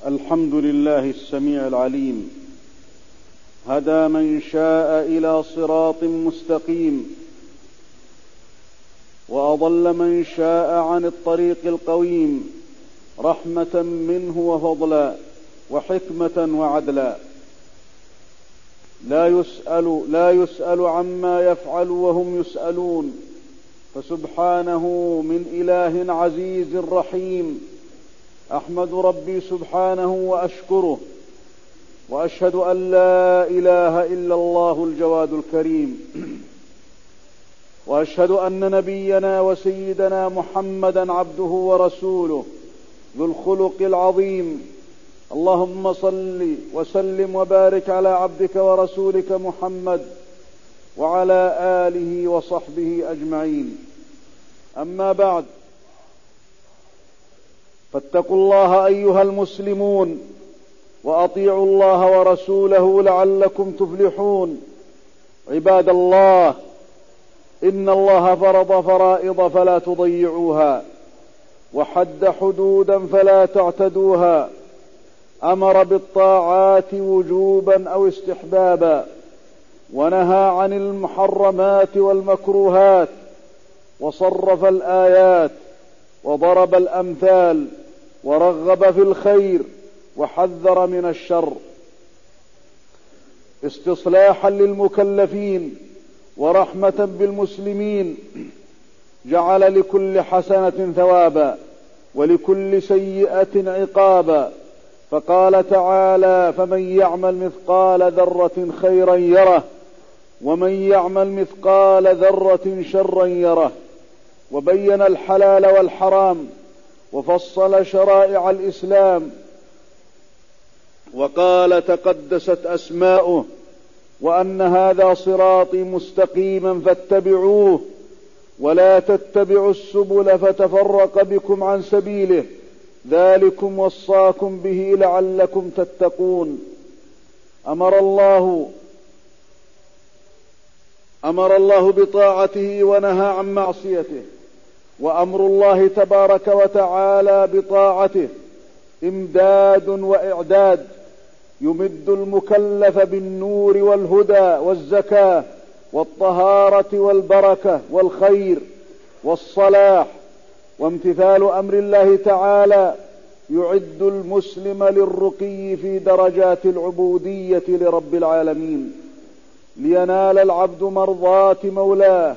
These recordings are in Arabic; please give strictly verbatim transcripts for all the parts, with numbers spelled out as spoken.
الحمد لله السميع العليم، هدى من شاء إلى صراط مستقيم، وأضل من شاء عن الطريق القويم، رحمة منه وفضلا وحكمة وعدلا. لا يسأل, لا يسأل عما يفعل وهم يسألون، فسبحانه من إله عزيز رحيم. أحمد ربي سبحانه وأشكره، وأشهد أن لا إله إلا الله الجواد الكريم، وأشهد أن نبينا وسيدنا محمدا عبده ورسوله ذو الخلق العظيم. اللهم صل وسلم وبارك على عبدك ورسولك محمد وعلى آله وصحبه أجمعين. أما بعد، فاتقوا الله أيها المسلمون، وأطيعوا الله ورسوله لعلكم تفلحون. عباد الله، إن الله فرض فرائض فلا تضيعوها، وحد حدودا فلا تعتدوها، أمر بالطاعات وجوبا أو استحبابا، ونهى عن المحرمات والمكروهات، وصرف الآيات، وضرب الأمثال، ورغب في الخير، وحذر من الشر، استصلاحا للمكلفين ورحمة بالمسلمين. جعل لكل حسنة ثوابا ولكل سيئة عقابا، فقال تعالى: فمن يعمل مثقال ذرة خيرا يره، ومن يعمل مثقال ذرة شرا يره. وبين الحلال والحرام، وفصل شرائع الإسلام، وقال تقدست أسماؤه: وأن هذا صراطي مستقيما فاتبعوه، ولا تتبعوا السبل فتفرق بكم عن سبيله، ذلكم وصاكم به لعلكم تتقون. أمر الله أمر الله بطاعته ونهى عن معصيته، وأمر الله تبارك وتعالى بطاعته إمداد وإعداد، يمد المكلف بالنور والهدى والزكاة والطهارة والبركة والخير والصلاح. وامتثال أمر الله تعالى يعد المسلم للرقي في درجات العبودية لرب العالمين، لينال العبد مرضاة مولاه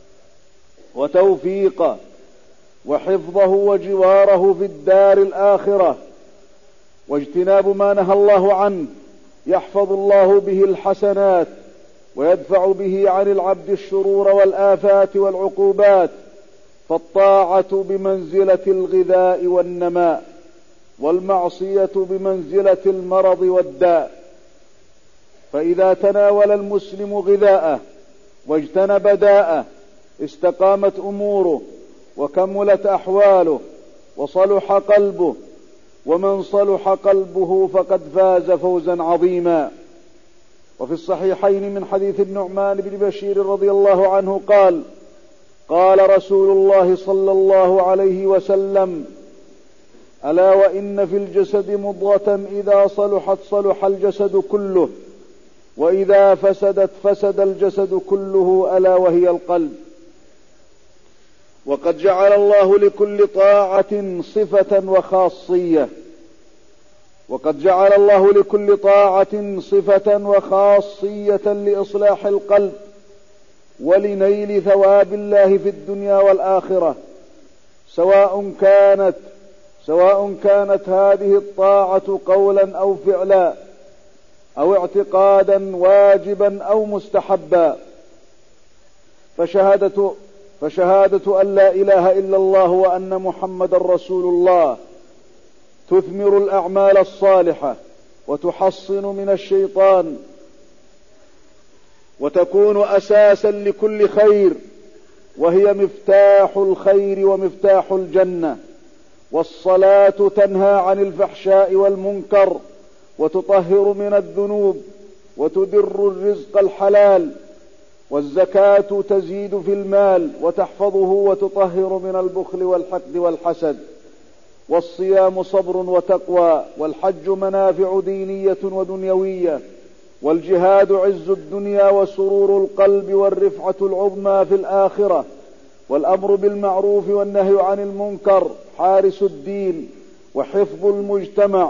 وتوفيقه وحفظه وجواره في الدار الآخرة. واجتناب ما نهى الله عنه يحفظ الله به الحسنات، ويدفع به عن العبد الشرور والآفات والعقوبات. فالطاعة بمنزلة الغذاء والنماء، والمعصية بمنزلة المرض والداء. فإذا تناول المسلم غذاءه واجتنب داءه استقامت أموره، وكملت أحواله، وصلح قلبه. ومن صلح قلبه فقد فاز فوزا عظيما. وفي الصحيحين من حديث النعمان بن بشير رضي الله عنه قال: قال رسول الله صلى الله عليه وسلم: ألا وإن في الجسد مضغة إذا صلحت صلح الجسد كله، وإذا فسدت فسد الجسد كله، ألا وهي القلب. وقد جعل الله لكل طاعة صفة وخاصية وقد جعل الله لكل طاعة صفة وخاصية لإصلاح القلب ولنيل ثواب الله في الدنيا والآخرة، سواء كانت سواء كانت هذه الطاعة قولا أو فعلا، أو اعتقادا واجبا أو مستحبا. فشهادة فشهادة أن لا إله إلا الله وأن محمد رسول الله تثمر الأعمال الصالحة، وتحصن من الشيطان، وتكون أساسا لكل خير، وهي مفتاح الخير ومفتاح الجنة. والصلاة تنهى عن الفحشاء والمنكر، وتطهر من الذنوب، وتدر الرزق الحلال. والزكاة تزيد في المال، وتحفظه وتطهر من البخل والحقد والحسد. والصيام صبر وتقوى، والحج منافع دينية ودنيوية، والجهاد عز الدنيا وسرور القلب والرفعة العظمى في الآخرة، والأمر بالمعروف والنهي عن المنكر حارس الدين وحفظ المجتمع،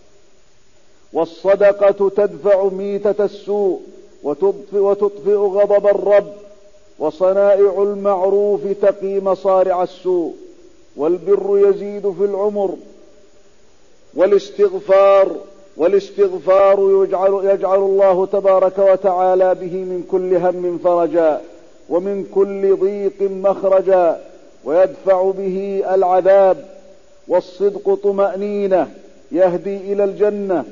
والصدقة تدفع ميتة السوء وتطفئ, وتطفئ غضب الرب، وصنائع المعروف تقي مصارع السوء، والبر يزيد في العمر، والاستغفار والاستغفار يجعل, يجعل الله تبارك وتعالى به من كل هم فرجا ومن كل ضيق مخرجا، ويدفع به العذاب، والصدق طمأنينة يهدي إلى الجنة،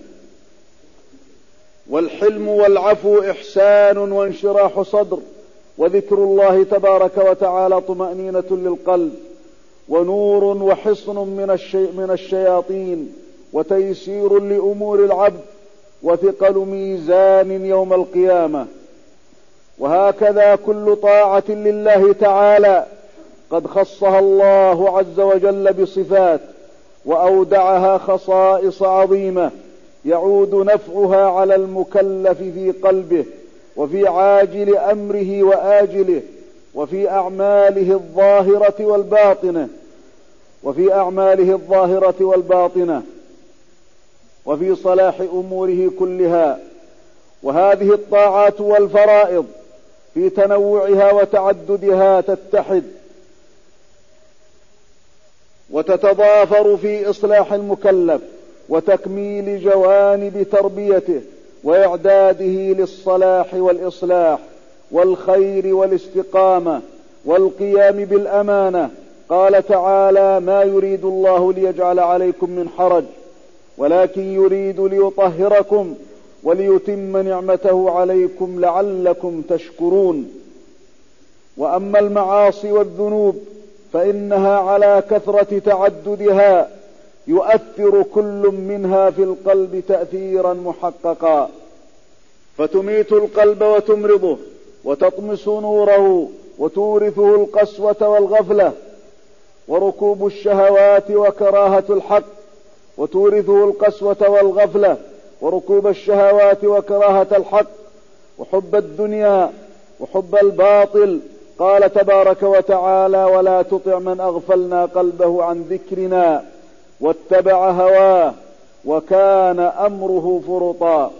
والحلم والعفو إحسان وانشراح صدر، وذكر الله تبارك وتعالى طمأنينة للقلب، ونور وحصن من, الشي من الشياطين، وتيسير لأمور العبد، وثقل ميزان يوم القيامة. وهكذا كل طاعة لله تعالى قد خصها الله عز وجل بصفات وأودعها خصائص عظيمة يعود نفعها على المكلف في قلبه وفي عاجل أمره وآجله، وفي أعماله الظاهرة والباطنة وفي أعماله الظاهرة والباطنة وفي صلاح أموره كلها. وهذه الطاعات والفرائض في تنوعها وتعددها تتحد وتتضافر في إصلاح المكلف وتكميل جوانب تربيته وإعداده للصلاح والإصلاح والخير والاستقامة والقيام بالأمانة. قال تعالى: ما يريد الله ليجعل عليكم من حرج ولكن يريد ليطهركم وليتم نعمته عليكم لعلكم تشكرون. وأما المعاصي والذنوب فإنها على كثرة تعددها يؤثر كل منها في القلب تأثيرا محققا، فتميت القلب وتمرضه وتطمس نوره وتورثه القسوة والغفلة، وركوب الشهوات وكراهة الحق وتورثه القسوة والغفلة وركوب الشهوات وكراهة الحق وحب الدنيا وحب الباطل. قال تبارك وتعالى: ولا تطع من أغفلنا قلبه عن ذكرنا واتبع هواه وكان أمره فرطا.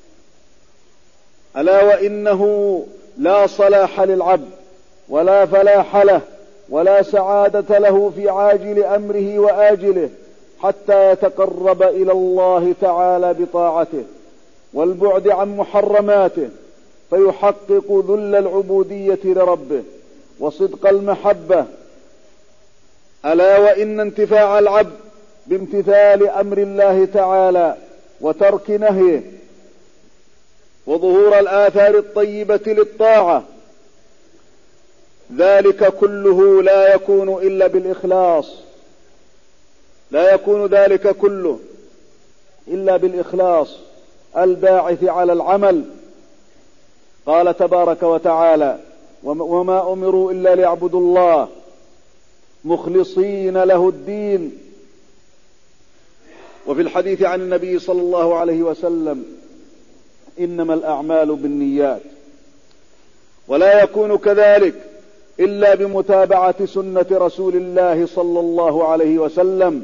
ألا وإنه لا صلاح للعبد ولا فلاح له ولا سعادة له في عاجل أمره وآجله حتى يتقرب إلى الله تعالى بطاعته والبعد عن محرماته، فيحقق ذل العبودية لربه وصدق المحبة. ألا وإن انتفاع العبد بامتثال أمر الله تعالى وترك نهيه وظهور الآثار الطيبة للطاعة ذلك كله لا يكون إلا بالإخلاص لا يكون ذلك كله إلا بالإخلاص الباعث على العمل. قال تبارك وتعالى: وما أمروا إلا ليعبدوا الله مخلصين له الدين. وفي الحديث عن النبي صلى الله عليه وسلم: إنما الأعمال بالنيات، ولا يكون كذلك إلا بمتابعة سنة رسول الله صلى الله عليه وسلم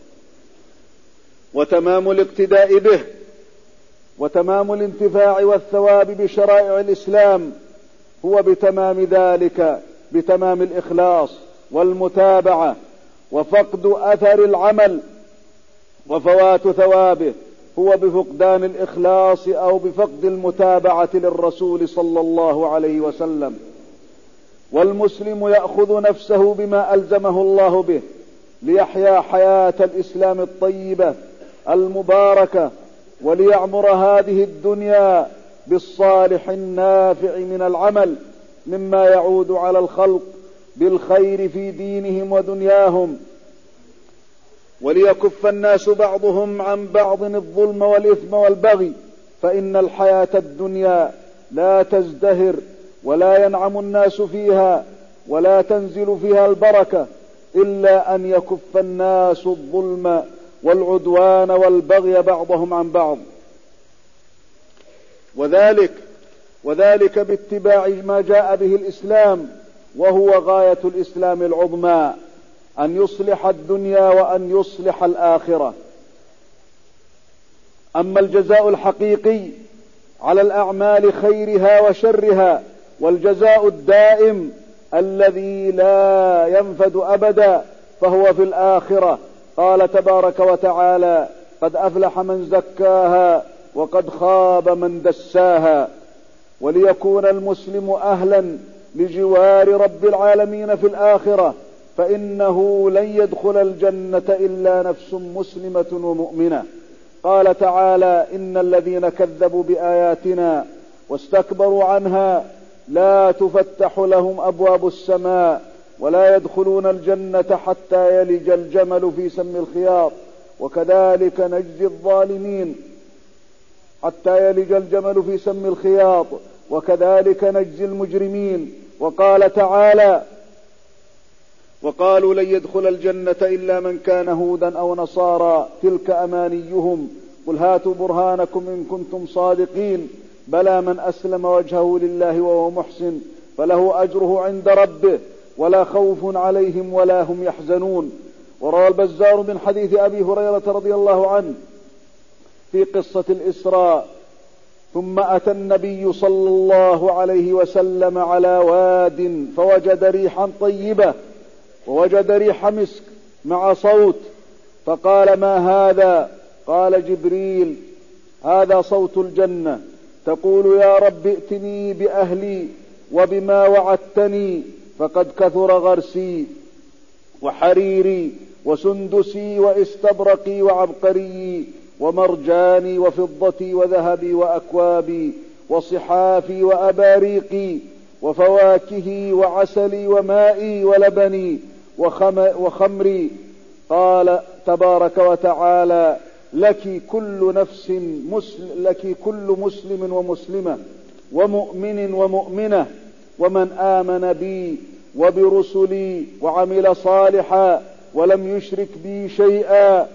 وتمام الاقتداء به وتمام الانتفاع والثواب بشرائع الإسلام هو بتمام ذلك بتمام الإخلاص والمتابعة، وفقد أثر العمل وفوات ثوابه هو بفقدان الإخلاص أو بفقد المتابعة للرسول صلى الله عليه وسلم. والمسلم يأخذ نفسه بما ألزمه الله به ليحيا حياة الإسلام الطيبة المباركة وليعمر هذه الدنيا بالصالح النافع من العمل مما يعود على الخلق بالخير في دينهم ودنياهم، وليكف الناس بعضهم عن بعض الظلم والإثم والبغي، فإن الحياة الدنيا لا تزدهر ولا ينعم الناس فيها ولا تنزل فيها البركة إلا أن يكف الناس الظلم والعدوان والبغي بعضهم عن بعض، وذلك وذلك باتباع ما جاء به الإسلام، وهو غاية الإسلام العظمى، أن يصلح الدنيا وأن يصلح الآخرة. أما الجزاء الحقيقي على الأعمال خيرها وشرها، والجزاء الدائم الذي لا ينفد أبدا، فهو في الآخرة. قال تبارك وتعالى: قد أفلح من زكاها وقد خاب من دساها. وليكون المسلم أهلا لجوار رب العالمين في الآخرة، فإنه لن يدخل الجنة إلا نفس مسلمة ومؤمنة. قال تعالى: إن الذين كذبوا بآياتنا واستكبروا عنها لا تفتح لهم أبواب السماء ولا يدخلون الجنة حتى يلج الجمل في سم الخياط وكذلك نجزي الظالمين حتى يلج الجمل في سم الخياط وكذلك نجزي المجرمين. وقال تعالى: وقالوا لن يدخل الجنة إلا من كان هودا أو نصارى تلك أمانيهم قل هاتوا برهانكم إن كنتم صادقين بلى من أسلم وجهه لله وهو محسن فله أجره عند ربه ولا خوف عليهم ولا هم يحزنون. وروى البزار من حديث أبي هريرة رضي الله عنه في قصة الإسراء: ثم أتى النبي صلى الله عليه وسلم على واد فوجد ريحا طيبة ووجد ريح مسك مع صوت، فقال: ما هذا؟ قال جبريل: هذا صوت الجنة تقول يا رب ائتني بأهلي وبما وعدتني، فقد كثر غرسي وحريري وسندسي واستبرقي وعبقري ومرجاني وفضتي وذهبي وأكوابي وصحافي وأباريقي وفواكهي وعسلي ومائي ولبني وخمري. قال تبارك وتعالى: لك كل نفس مسلم لك كل مسلم ومسلمة ومؤمن ومؤمنة ومن آمن بي وبرسلي وعمل صالحا ولم يشرك بي شيئا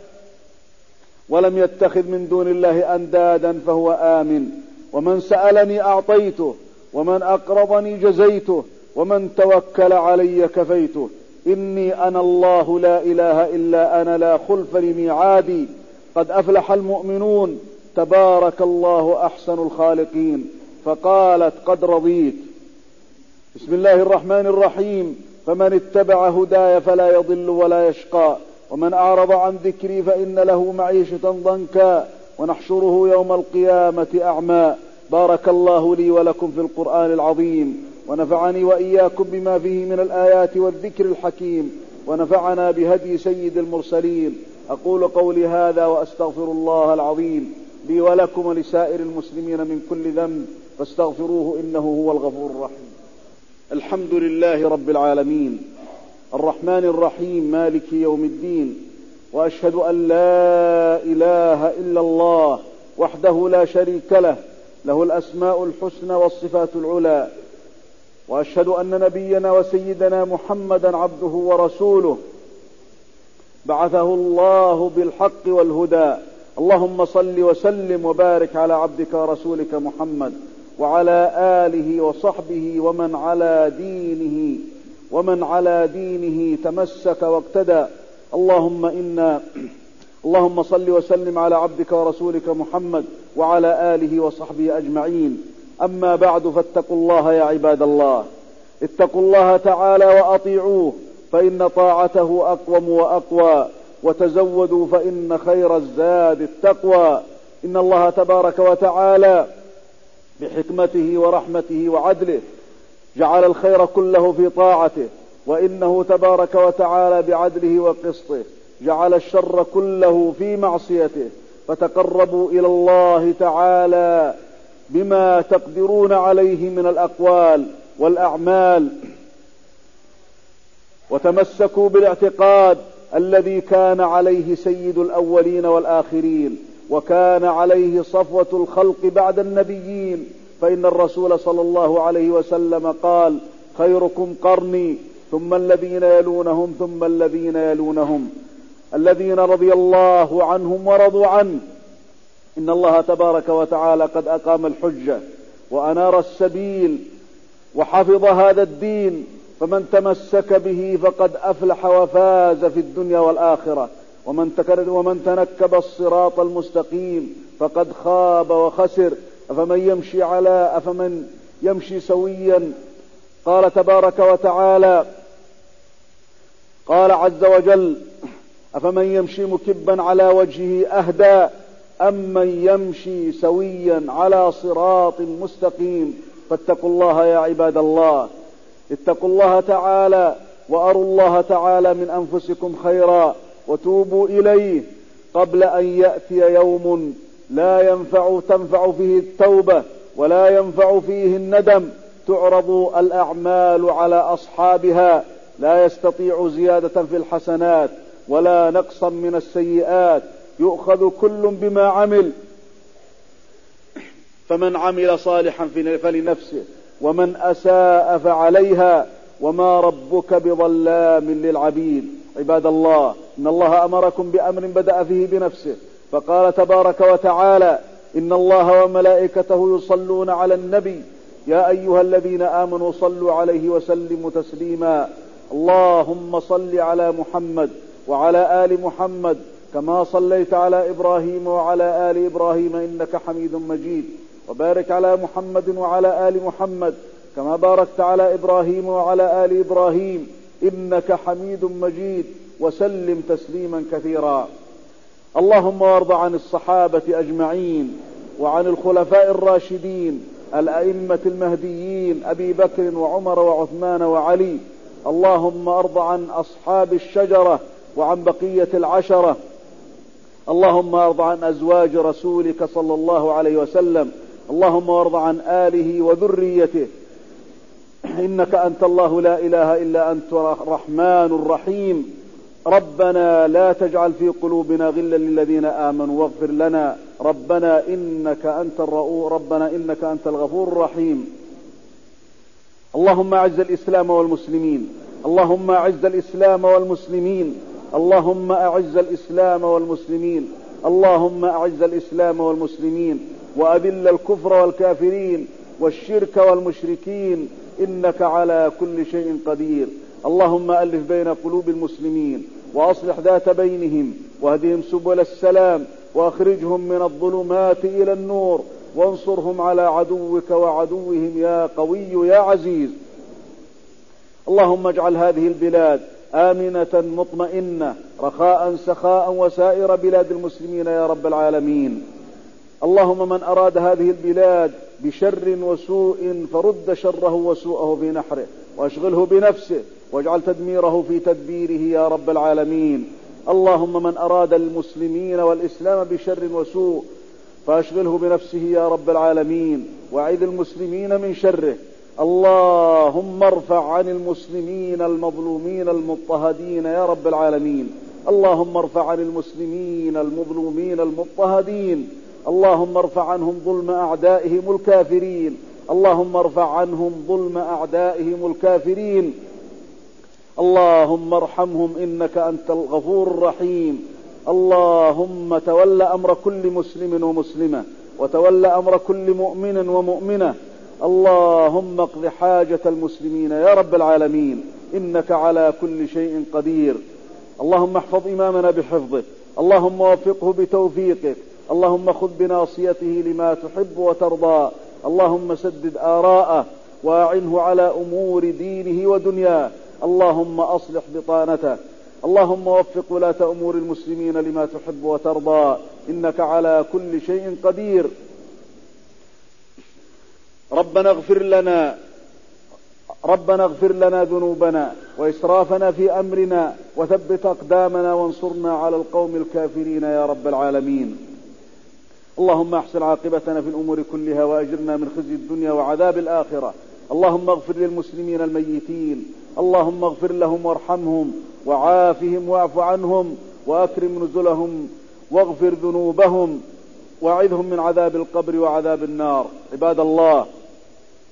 ولم يتخذ من دون الله أندادا فهو آمن، ومن سألني أعطيته ومن أقرضني جزيته ومن توكل علي كفيته. إني أنا الله لا إله إلا أنا لا خلف لميعادي. قد أفلح المؤمنون تبارك الله أحسن الخالقين. فقالت: قد رضيت. بسم الله الرحمن الرحيم. فمن اتبع هداي فلا يضل ولا يشقى ومن أعرض عن ذكري فإن له معيشة ضنكا ونحشره يوم القيامة أعمى. بارك الله لي ولكم في القرآن العظيم، ونفعني وإياكم بما فيه من الآيات والذكر الحكيم، ونفعنا بهدي سيد المرسلين. أقول قولي هذا وأستغفر الله العظيم لي ولكم ولسائر المسلمين من كل ذنب فاستغفروه إنه هو الغفور الرحيم. الحمد لله رب العالمين الرحمن الرحيم مالك يوم الدين، وأشهد أن لا إله إلا الله وحده لا شريك له له الأسماء الحسنى والصفات العلى، وأشهد أن نبينا وسيدنا محمدا عبده ورسوله بعثه الله بالحق والهدى. اللهم صل وسلم وبارك على عبدك ورسولك محمد وعلى آله وصحبه ومن على دينه ومن على دينه تمسك واقتدى. اللهم إنا اللهم صل وسلم على عبدك ورسولك محمد وعلى آله وصحبه أجمعين. أما بعد، فاتقوا الله يا عباد الله، اتقوا الله تعالى وأطيعوه، فإن طاعته أقوم وأقوى، وتزودوا فإن خير الزاد التقوى. إن الله تبارك وتعالى بحكمته ورحمته وعدله جعل الخير كله في طاعته، وإنه تبارك وتعالى بعدله وقسطه جعل الشر كله في معصيته. فتقربوا إلى الله تعالى بما تقدرون عليه من الأقوال والأعمال، وتمسكوا بالاعتقاد الذي كان عليه سيد الأولين والآخرين، وكان عليه صفوة الخلق بعد النبيين. فإن الرسول صلى الله عليه وسلم قال: خيركم قرني ثم الذين يلونهم ثم الذين يلونهم الذين رضي الله عنهم ورضوا عنه. إن الله تبارك وتعالى قد أقام الحجة وأنار السبيل وحفظ هذا الدين، فمن تمسك به فقد أفلح وفاز في الدنيا والآخرة، ومن تنكب الصراط المستقيم فقد خاب وخسر. أفمن يمشي على أفمن يمشي سويا، قال تبارك وتعالى، قال عز وجل: أفمن يمشي مكبا على وجهه أهدى أمن يمشي سويا على صراط مستقيم. فاتقوا الله يا عباد الله، اتقوا الله تعالى وأروا الله تعالى من أنفسكم خيرا وتوبوا إليه قبل أن يأتي يوم لا ينفع تنفع فيه التوبة ولا ينفع فيه الندم، تعرض الأعمال على أصحابها، لا يستطيع زيادة في الحسنات ولا نقصا من السيئات، يؤخذ كل بما عمل، فمن عمل صالحا فلنفسه ومن أساء فعليها وما ربك بظلام للعبيد. عباد الله، إن الله أمركم بأمر بدأ فيه بنفسه، فقال تبارك وتعالى: إن الله وملائكته يصلون على النبي يا أيها الذين آمنوا صلوا عليه وسلموا تسليما. اللهم صل على محمد وعلى آل محمد كما صليت على إبراهيم وعلى آل إبراهيم إنك حميد مجيد، وبارك على محمد وعلى آل محمد كما باركت على إبراهيم وعلى آل إبراهيم إنك حميد مجيد، وسلم تسليما كثيرا. اللهم وارض عن الصحابة أجمعين وعن الخلفاء الراشدين الأئمة المهديين أبي بكر وعمر وعثمان وعلي. اللهم ارض عن أصحاب الشجرة وعن بقية العشرة. اللهم ارض عن أزواج رسولك صلى الله عليه وسلم. اللهم وارض عن آله وذريته، إنك أنت الله لا إله إلا أنت الرحمن الرحيم. ربنا لا تجعل في قلوبنا غلا للذين آمنوا واغفر لنا ربنا إنك أنت الرؤوف ربنا إنك أنت الغفور الرحيم. اللهم أعز الإسلام والمسلمين، اللهم أعز الإسلام والمسلمين، اللهم أعز الإسلام والمسلمين، اللهم أعز الإسلام والمسلمين، وأذل الكفر والكافرين والشرك والمشركين، إنك على كل شيء قدير. اللهم ألف بين قلوب المسلمين وأصلح ذات بينهم واهدهم سبل السلام وأخرجهم من الظلمات إلى النور وانصرهم على عدوك وعدوهم يا قوي يا عزيز. اللهم اجعل هذه البلاد آمنة مطمئنة رخاء سخاء وسائر بلاد المسلمين يا رب العالمين. اللهم من أراد هذه البلاد بشر وسوء فرد شره وسوءه في نحره واشغله بنفسه واجعل تدميره في تدبيره يا رب العالمين. اللهم من أراد المسلمين والإسلام بشر وسوء فاشغله بنفسه يا رب العالمين واعذ المسلمين من شره. اللهم ارفع عن المسلمين المظلومين المضطهدين يا رب العالمين. اللهم ارفع عن المسلمين المظلومين المضطهدين. اللهم ارفع عنهم ظلم أعدائهم الكافرين. اللهم ارفع عنهم ظلم أعدائهم الكافرين. اللهم ارحمهم إنك أنت الغفور الرحيم. اللهم تول أمر كل مسلم ومسلمة وتول أمر كل مؤمن ومؤمنة. اللهم اقض حاجة المسلمين يا رب العالمين إنك على كل شيء قدير. اللهم احفظ إمامنا بحفظك، اللهم وفقه بتوفيقك، اللهم خذ بناصيته لما تحب وترضى. اللهم سدد آراءه وأعنه على أمور دينه ودنياه. اللهم أصلح بطانته. اللهم وفق ولاة أمور المسلمين لما تحب وترضى إنك على كل شيء قدير. ربنا اغفر لنا ربنا اغفر لنا ذنوبنا وإسرافنا في أمرنا وثبت أقدامنا وانصرنا على القوم الكافرين يا رب العالمين. اللهم احسن عاقبتنا في الأمور كلها وأجرنا من خزي الدنيا وعذاب الآخرة. اللهم اغفر للمسلمين الميتين، اللهم اغفر لهم وارحمهم وعافهم واعف عنهم وأكرم نزلهم واغفر ذنوبهم واعذهم من عذاب القبر وعذاب النار. عباد الله،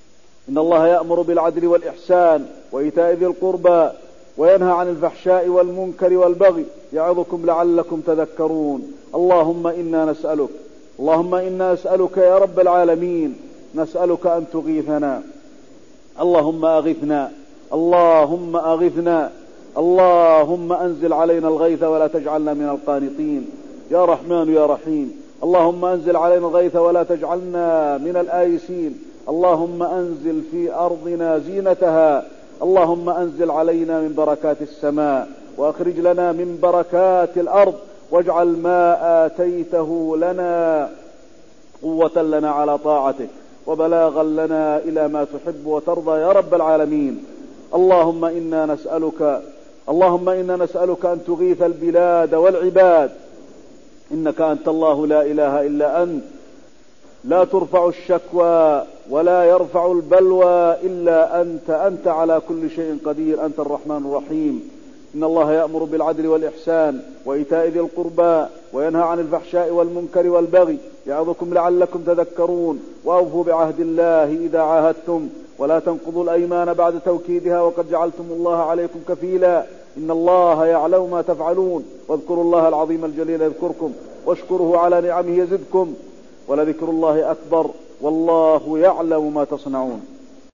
إن الله يأمر بالعدل والإحسان وإيتاء ذي القربى وينهى عن الفحشاء والمنكر والبغي يعظكم لعلكم تذكرون. اللهم إنا نسألك اللهم إنا نسألك يا رب العالمين، نسألك أن تغيثنا. اللهم أغثنا اللهم أغثنا اللهم أنزل علينا الغيث ولا تجعلنا من القانطين يا رحمن يا رحيم. اللهم أنزل علينا الغيث ولا تجعلنا من الآيسين. اللهم أنزل في أرضنا زينتها. اللهم أنزل علينا من بركات السماء وأخرج لنا من بركات الأرض، واجعل ما آتيته لنا قوة لنا على طاعتك وبلاغا لنا إلى ما تحب وترضى يا رب العالمين. اللهم إنا نسألك اللهم إنا نسألك أن تغيث البلاد والعباد، إنك أنت الله لا إله إلا أنت، لا ترفع الشكوى ولا يرفع البلوى إلا أنت، أنت على كل شيء قدير، أنت الرحمن الرحيم. إن الله يأمر بالعدل والإحسان وإيتاء ذي القربى وينهى عن الفحشاء والمنكر والبغي يعظكم لعلكم تذكرون. وأوفوا بعهد الله إذا عاهدتم ولا تنقضوا الأيمان بعد توكيدها وقد جعلتم الله عليكم كفيلا. إن الله يعلم ما تفعلون. واذكروا الله العظيم الجليل يذكركم واشكروه على نعمه يزدكم ولذكر الله أكبر والله يعلم ما تصنعون.